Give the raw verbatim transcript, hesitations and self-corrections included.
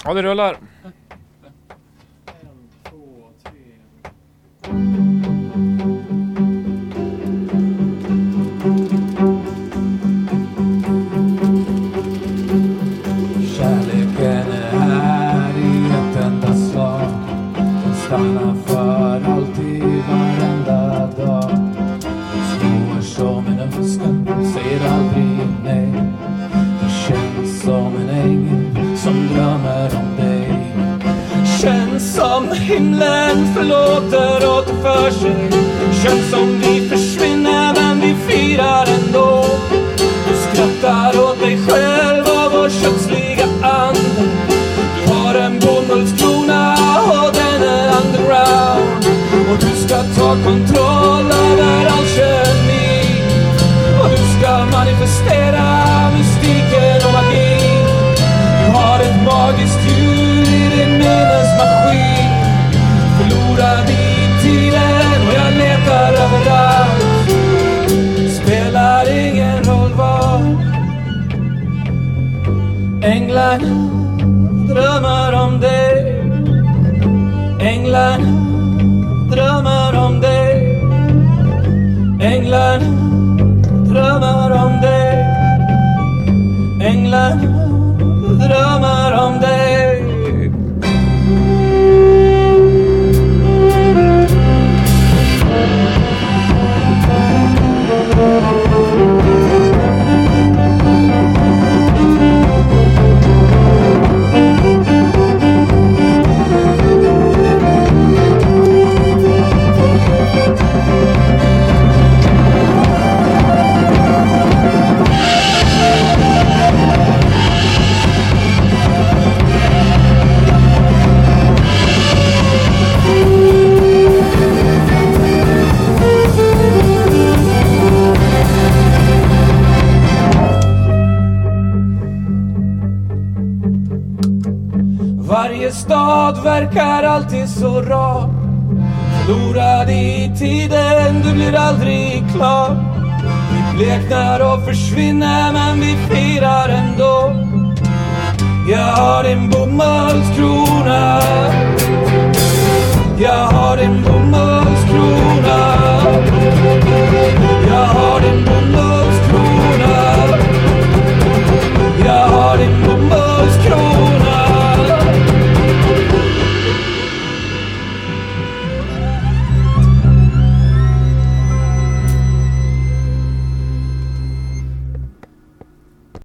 Ja, det rullar. Kärleken är här i ett enda slag. Den stannar för alltid varenda dag. Slår som en önskan, säger aldrig nej. Det känns som en ängel som drömmer om dig. Känns som himlen förlåter och tar för sig. Känns som vi försvinner men vi firar ändå. Du skrattar åt dig själv och vår kötsliga ande. Du har en bomullskrona och den är underground. Och du ska ta kontroll över all kemi. Och du ska manifestera mystiken och magi. Du har ett magiskt djur i din minnesmaskin. Förlorad i tiden och jag letar överallt. Spelar ingen roll var. Änglarna drömmer om dig. Änglarna drömmer om dig. Änglarna drömmer om dig. Änglarna drömmer om dig. Varje stad verkar alltid så rak. Förlorad i tiden, du blir aldrig klar. Vi bleknar och försvinner men vi firar ändå. Jag har din bomullskrona